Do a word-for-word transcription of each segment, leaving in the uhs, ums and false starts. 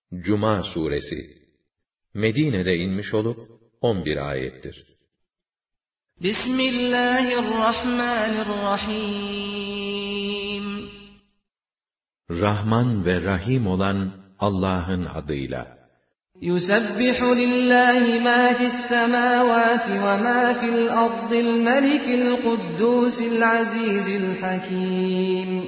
Cuma suresi Medine'de inmiş olup on bir ayettir. Bismillahirrahmanirrahim. Rahman ve Rahim olan Allah'ın adıyla. Yusabbihu lillahi ma fis semawati ve ma fil ardil melikil kuddusil azizil hakim.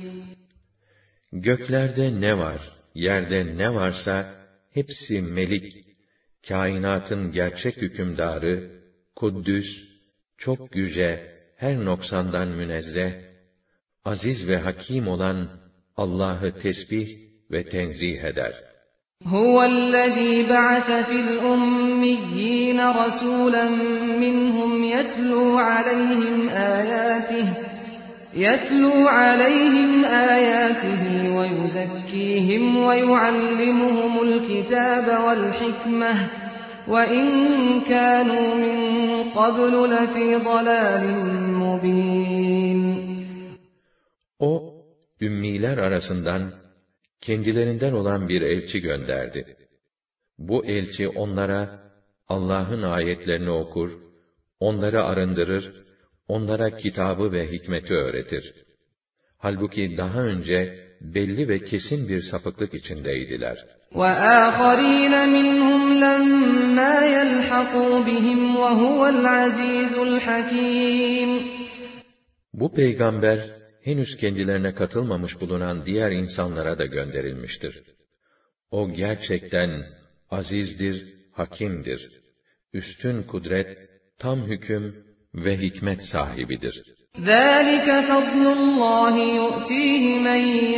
Göklerde ne var, yerde ne varsa hepsi melik, kainatın gerçek hükümdarı, kuddüs, çok yüce, her noksandan münezzeh, aziz ve hakim olan Allah'ı tesbih ve tenzih eder. Huvellezî ba'ase fil ummiyyîne rasûlen minhum yetlû aleyhim âyâtihi يَتْلُو عَلَيْهِمْ آيَاتِهِ وَيُزَكِّيهِمْ وَيُعَلِّمُهُمُ الْكِتَابَ وَالْحِكْمَةَ وَإِنْ كَانُوا مِنْ قَبْلُ لَفِي ضَلَالٍ مُبِينٍ. O, ümmiler arasından kendilerinden olan bir elçi gönderdi. Bu elçi onlara Allah'ın ayetlerini okur, onları arındırır, onlara kitabı ve hikmeti öğretir. Halbuki daha önce belli ve kesin bir sapıklık içindeydiler. وَآخَرِينَ مِنْهُمْ لَمَّا يَلْحَقُوا بِهِمْ وَهُوَ الْعَزِيزُ الْحَكِيمُ. Bu peygamber, henüz kendilerine katılmamış bulunan diğer insanlara da gönderilmiştir. O gerçekten azizdir, hakimdir. Üstün kudret, tam hüküm ve hikmet sahibidir. ذَٰلِكَ فَضْلُ اللّٰهِ يُؤْتِيهِ مَنْ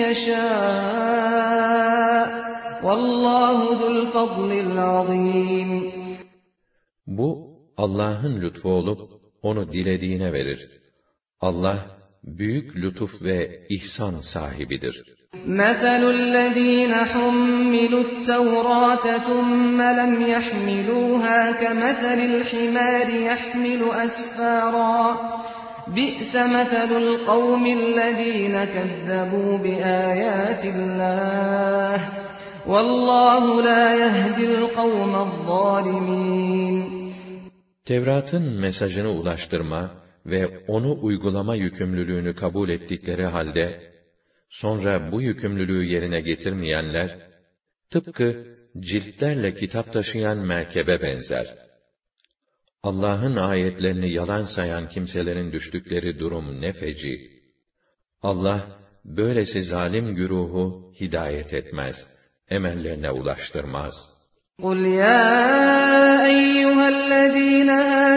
يَشَاءُ وَاللّٰهُ ذُو الْفَضْلِ الْعَظِيمِ. Bu, Allah'ın lütfu olup, onu dilediğine verir. Allah, büyük lütuf ve ihsan sahibidir. مَثَلُ الَّذ۪ينَ حُمِّلُوا التَّوْرَاةَ ثُمَّ لَمْ يَحْمِلُوهَا كَمَثَلِ الْحِمَارِ يَحْمِلُ أَسْفَارًا بِئْسَ مَثَلُ الْقَوْمِ الَّذ۪ينَ كَذَّبُوا بِآيَاتِ اللّٰهِ وَاللّٰهُ لَا يَهْدِي الْقَوْمَ الظَّالِمِينَ. Tevrat'ın mesajını ulaştırma ve onu uygulama yükümlülüğünü kabul ettikleri halde, sonra bu yükümlülüğü yerine getirmeyenler, tıpkı ciltlerle kitap taşıyan merkebe benzer. Allah'ın ayetlerini yalan sayan kimselerin düştükleri durum ne feci. Allah, böylesi zalim güruhu hidayet etmez, emellerine ulaştırmaz. قُلْ يَا أَيُّهَا الَّذ۪ينَ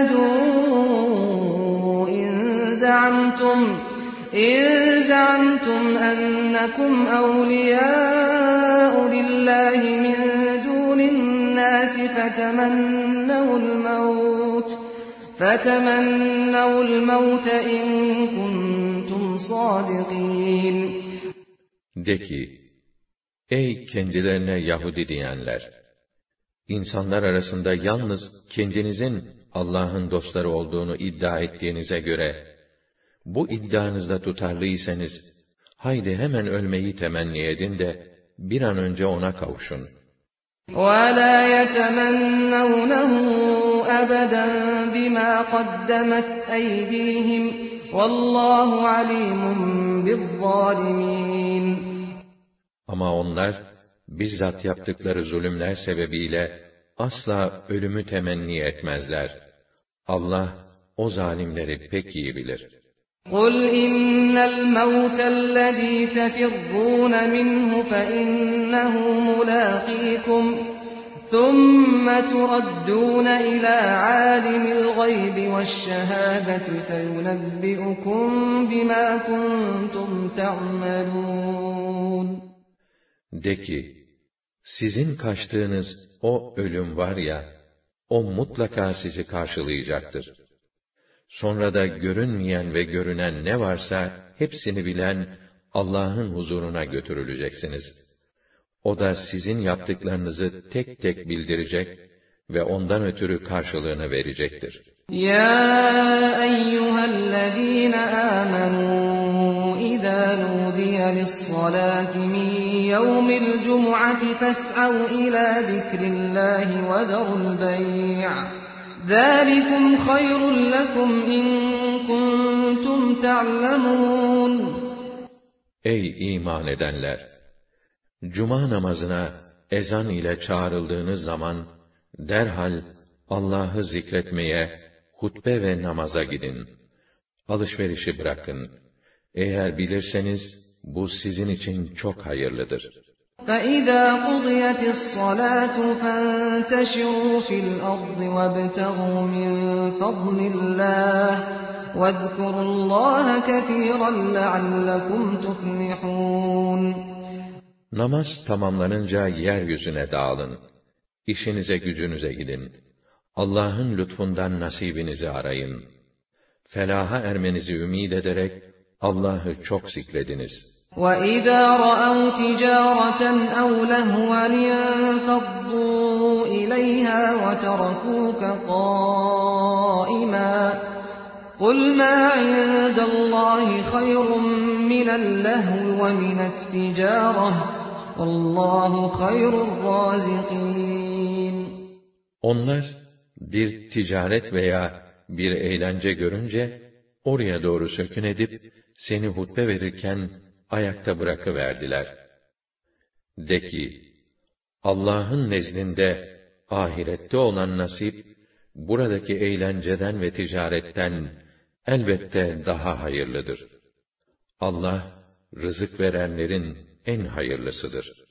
هَادُوا إِنْ زَعَمْتُمْ إِنْ زَعَمْتُمْ أَنَّكُمْ أَوْلِيَاءُ لِلَّهِ مِنْ دُونِ النَّاسِ فَتَمَنَّوُا الْمَوْتَ فَتَمَنَّوُا الْمَوْتَ إِنْ كُنْتُمْ صَادِقِينَ. De ki, ey kendilerine Yahudi diyenler! İnsanlar arasında yalnız kendinizin Allah'ın dostları olduğunu iddia ettiğinize göre, bu iddianızda tutarlıysanız, haydi hemen ölmeyi temenni edin de, bir an önce ona kavuşun. وَلَا يَتَمَنَّوْنَهُ أَبَدًا بِمَا قَدَّمَتْ أَيْدِيهِمْ وَاللّٰهُ عَلِيمٌ بِالظَّالِمِينَ. Ama onlar, bizzat yaptıkları zulümler sebebiyle, asla ölümü temenni etmezler. Allah, o zalimleri pek iyi bilir. قُلْ إِنَّ الْمَوْتَ الَّذ۪ي تَفِرُّونَ مِنْهُ فَإِنَّهُ مُلَاقِيكُمْ ثُمَّ تُرَدُّونَ إِلَى عَالِمِ الْغَيْبِ وَالشَّهَادَةِ فَيُنَبِّئُكُمْ بِمَا كُنْتُمْ تَعْمَلُونَ. De ki, sizin kaçtığınız o ölüm var ya, o mutlaka sizi karşılayacaktır. Sonra da görünmeyen ve görünen ne varsa, hepsini bilen Allah'ın huzuruna götürüleceksiniz. O da sizin yaptıklarınızı tek tek bildirecek ve ondan ötürü karşılığını verecektir. Ya eyyühellezîne âmenû إِذَا نُودِيَ لِلصَّلَاةِ مِنْ يَوْمِ الْجُمُعَةِ فَاسْعَوْا إِلَى ذِكْرِ اللَّهِ وَذَرُوا الْبَيْعَ ذَلِكُمْ خَيْرٌ لَكُمْ إِنْ كُنْتُمْ تَعْلَمُونَ. Ey iman edenler! Cuma namazına ezan ile çağrıldığınız zaman, derhal Allah'ı zikretmeye, hutbe ve namaza gidin. Alışverişi bırakın. Eğer bilirseniz, bu sizin için çok hayırlıdır. فَإِذَا قُضِيَتِ الصَّلَاةُ فَانْتَشِرُوا فِي الْأَرْضِ وَابْتَغُوا مِنْ فَضْلِ اللَّهِ وَاذْكُرُوا اللَّهَ كَثِيرًا لَعَلَّكُمْ تُفْلِحُونَ. Namaz tamamlanınca yeryüzüne dağılın. İşinize gücünüze gidin. Allah'ın lütfundan nasibinizi arayın. Felaha ermenizi ümid ederek Allah'ı çok zikrediniz. وَإِذَا رَأَوْا تِجَارَةً أَوْ لَهْوًا انفَضُّوا إِلَيْهَا وَتَرَكُوكَ قَائِمًا قُلْ مَا عِندَ اللَّهِ خَيْرٌ مِنَ اللَّهْوِ وَمِنَ التِّجَارَةِ وَاللَّهُ خَيْرُ الرَّازِقِينَ. Onlar bir ticaret veya bir eğlence görünce oraya doğru sökün edip seni hutbe verirken ayakta bırakıverdiler. De ki, Allah'ın nezdinde ahirette olan nasip, buradaki eğlenceden ve ticaretten elbette daha hayırlıdır. Allah, rızık verenlerin en hayırlısıdır.